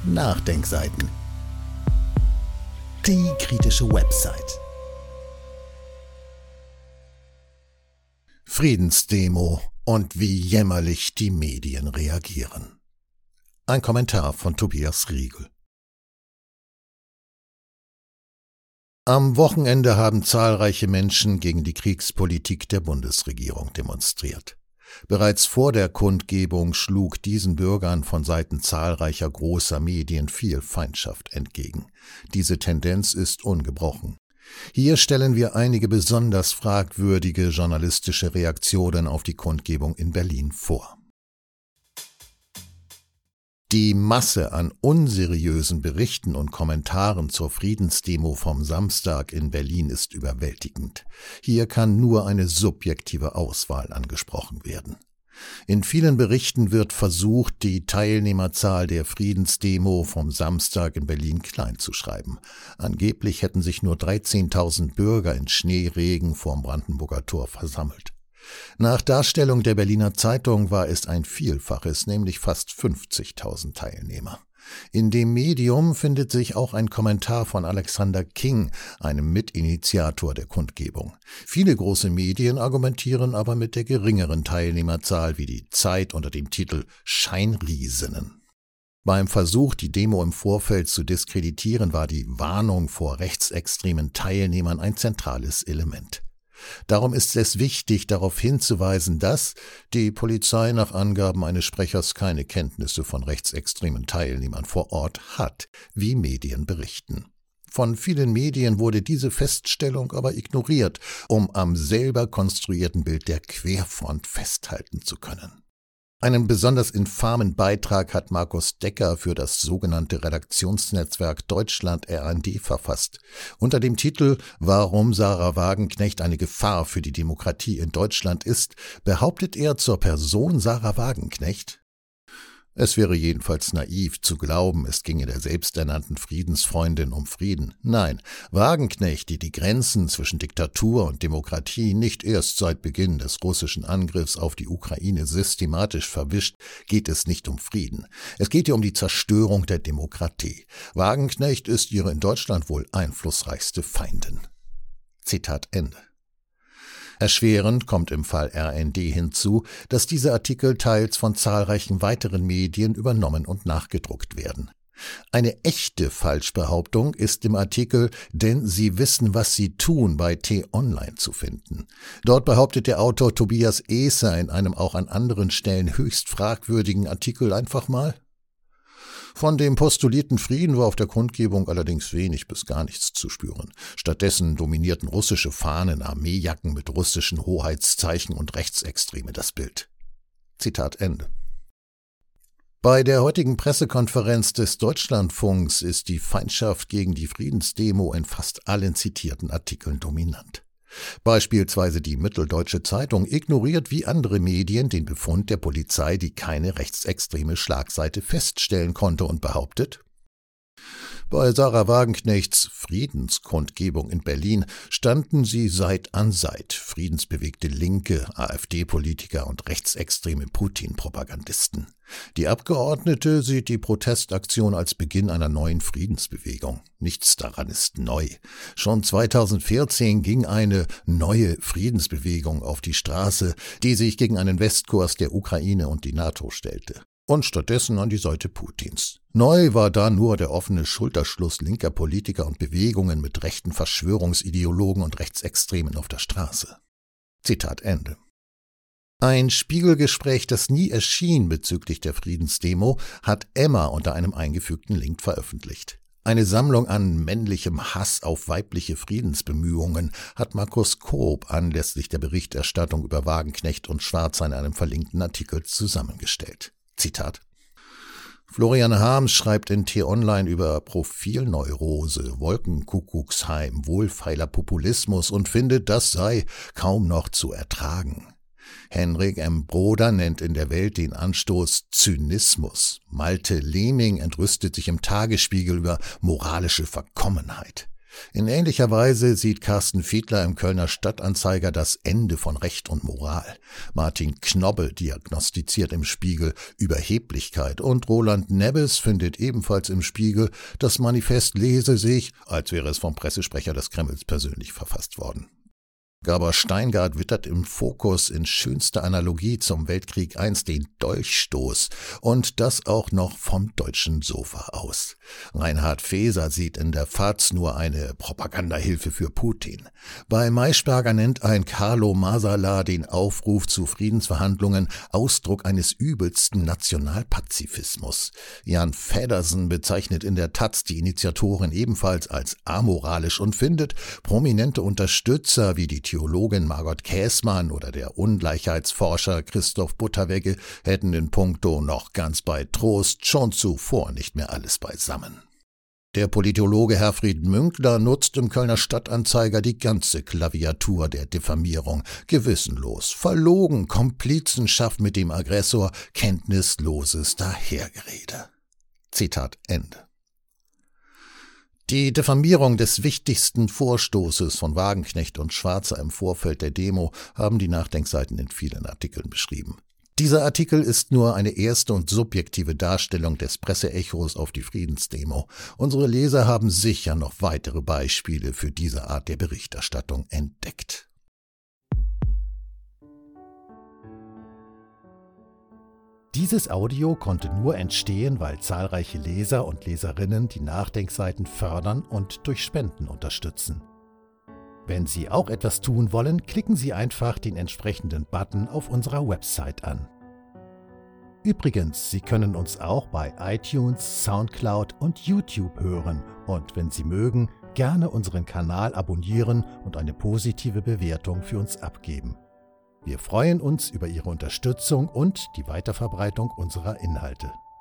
Nachdenkseiten. Die kritische Website. Friedensdemo und wie jämmerlich die Medien reagieren. Ein Kommentar von Tobias Riegel. Am Wochenende haben zahlreiche Menschen gegen die Kriegspolitik der Bundesregierung demonstriert. Bereits vor der Kundgebung schlug diesen Bürgern von Seiten zahlreicher großer Medien viel Feindschaft entgegen. Diese Tendenz ist ungebrochen. Hier stellen wir einige besonders fragwürdige journalistische Reaktionen auf die Kundgebung in Berlin vor. Die Masse an unseriösen Berichten und Kommentaren zur Friedensdemo vom Samstag in Berlin ist überwältigend. Hier kann nur eine subjektive Auswahl angesprochen werden. In vielen Berichten wird versucht, die Teilnehmerzahl der Friedensdemo vom Samstag in Berlin klein zu schreiben. Angeblich hätten sich nur 13.000 Bürger in Schneeregen vorm Brandenburger Tor versammelt. Nach Darstellung der Berliner Zeitung war es ein Vielfaches, nämlich fast 50.000 Teilnehmer. In dem Medium findet sich auch ein Kommentar von Alexander King, einem Mitinitiator der Kundgebung. Viele große Medien argumentieren aber mit der geringeren Teilnehmerzahl wie die Zeit unter dem Titel »Scheinriesinnen«. Beim Versuch, die Demo im Vorfeld zu diskreditieren, war die Warnung vor rechtsextremen Teilnehmern ein zentrales Element. Darum ist es wichtig, darauf hinzuweisen, dass die Polizei nach Angaben eines Sprechers keine Kenntnisse von rechtsextremen Teilnehmern vor Ort hat, wie Medien berichten. Von vielen Medien wurde diese Feststellung aber ignoriert, um am selber konstruierten Bild der Querfront festhalten zu können. Einen besonders infamen Beitrag hat Markus Decker für das sogenannte Redaktionsnetzwerk Deutschland RND verfasst. Unter dem Titel »Warum Sarah Wagenknecht eine Gefahr für die Demokratie in Deutschland ist«, behauptet er zur Person Sarah Wagenknecht: Es wäre jedenfalls naiv zu glauben, es ginge der selbsternannten Friedensfreundin um Frieden. Nein, Wagenknecht, die die Grenzen zwischen Diktatur und Demokratie nicht erst seit Beginn des russischen Angriffs auf die Ukraine systematisch verwischt, geht es nicht um Frieden. Es geht ihr um die Zerstörung der Demokratie. Wagenknecht ist ihre in Deutschland wohl einflussreichste Feindin. Zitat Ende. Erschwerend kommt im Fall RND hinzu, dass diese Artikel teils von zahlreichen weiteren Medien übernommen und nachgedruckt werden. Eine echte Falschbehauptung ist im Artikel »Denn sie wissen, was sie tun« bei T-Online zu finden. Dort behauptet der Autor Tobias Eser in einem auch an anderen Stellen höchst fragwürdigen Artikel einfach mal: Von dem postulierten Frieden war auf der Kundgebung allerdings wenig bis gar nichts zu spüren. Stattdessen dominierten russische Fahnen, Armeejacken mit russischen Hoheitszeichen und Rechtsextreme das Bild. Zitat Ende. Bei der heutigen Pressekonferenz des Deutschlandfunks ist die Feindschaft gegen die Friedensdemo in fast allen zitierten Artikeln dominant. Beispielsweise die Mitteldeutsche Zeitung ignoriert wie andere Medien den Befund der Polizei, die keine rechtsextreme Schlagseite feststellen konnte, und behauptet: Bei Sarah Wagenknechts Friedenskundgebung in Berlin standen sie Seit an Seit, friedensbewegte Linke, AfD-Politiker und rechtsextreme Putin-Propagandisten. Die Abgeordnete sieht die Protestaktion als Beginn einer neuen Friedensbewegung. Nichts daran ist neu. Schon 2014 ging eine neue Friedensbewegung auf die Straße, die sich gegen einen Westkurs der Ukraine und die NATO stellte. Und stattdessen an die Seite Putins. Neu war da nur der offene Schulterschluss linker Politiker und Bewegungen mit rechten Verschwörungsideologen und Rechtsextremen auf der Straße. Zitat Ende. Ein Spiegelgespräch, das nie erschien bezüglich der Friedensdemo, hat Emma unter einem eingefügten Link veröffentlicht. Eine Sammlung an männlichem Hass auf weibliche Friedensbemühungen hat Markus Koop anlässlich der Berichterstattung über Wagenknecht und Schwarz in einem verlinkten Artikel zusammengestellt. Zitat: Florian Harms schreibt in T-Online über Profilneurose, Wolkenkuckucksheim, wohlfeiler Populismus und findet, das sei kaum noch zu ertragen. Henrik M. Broder nennt in der Welt den Anstoß Zynismus. Malte Lehming entrüstet sich im Tagesspiegel über moralische Verkommenheit. In ähnlicher Weise sieht Carsten Fiedler im Kölner Stadtanzeiger das Ende von Recht und Moral. Martin Knobbe diagnostiziert im Spiegel Überheblichkeit und Roland Nebbes findet ebenfalls im Spiegel, das Manifest lese sich, als wäre es vom Pressesprecher des Kremls persönlich verfasst worden. Gabor Steingart wittert im Fokus in schönster Analogie zum Weltkrieg I den Dolchstoß und das auch noch vom deutschen Sofa aus. Reinhard Feser sieht in der FAZ nur eine Propagandahilfe für Putin. Bei Maischberger nennt ein Carlo Masala den Aufruf zu Friedensverhandlungen Ausdruck eines übelsten Nationalpazifismus. Jan Feddersen bezeichnet in der taz die Initiatoren ebenfalls als amoralisch und findet prominente Unterstützer wie die Theologin Margot Käßmann oder der Ungleichheitsforscher Christoph Butterwegge hätten in puncto noch ganz bei Trost schon zuvor nicht mehr alles beisammen. Der Politologe Herfried Münkler nutzt im Kölner Stadtanzeiger die ganze Klaviatur der Diffamierung, gewissenlos, verlogen, Komplizenschaft mit dem Aggressor, kenntnisloses Dahergerede. Zitat Ende. Die Diffamierung des wichtigsten Vorstoßes von Wagenknecht und Schwarzer im Vorfeld der Demo haben die Nachdenkseiten in vielen Artikeln beschrieben. Dieser Artikel ist nur eine erste und subjektive Darstellung des Presseechos auf die Friedensdemo. Unsere Leser haben sicher noch weitere Beispiele für diese Art der Berichterstattung entdeckt. Dieses Audio konnte nur entstehen, weil zahlreiche Leser und Leserinnen die Nachdenkseiten fördern und durch Spenden unterstützen. Wenn Sie auch etwas tun wollen, klicken Sie einfach den entsprechenden Button auf unserer Website an. Übrigens, Sie können uns auch bei iTunes, Soundcloud und YouTube hören und wenn Sie mögen, gerne unseren Kanal abonnieren und eine positive Bewertung für uns abgeben. Wir freuen uns über Ihre Unterstützung und die Weiterverbreitung unserer Inhalte.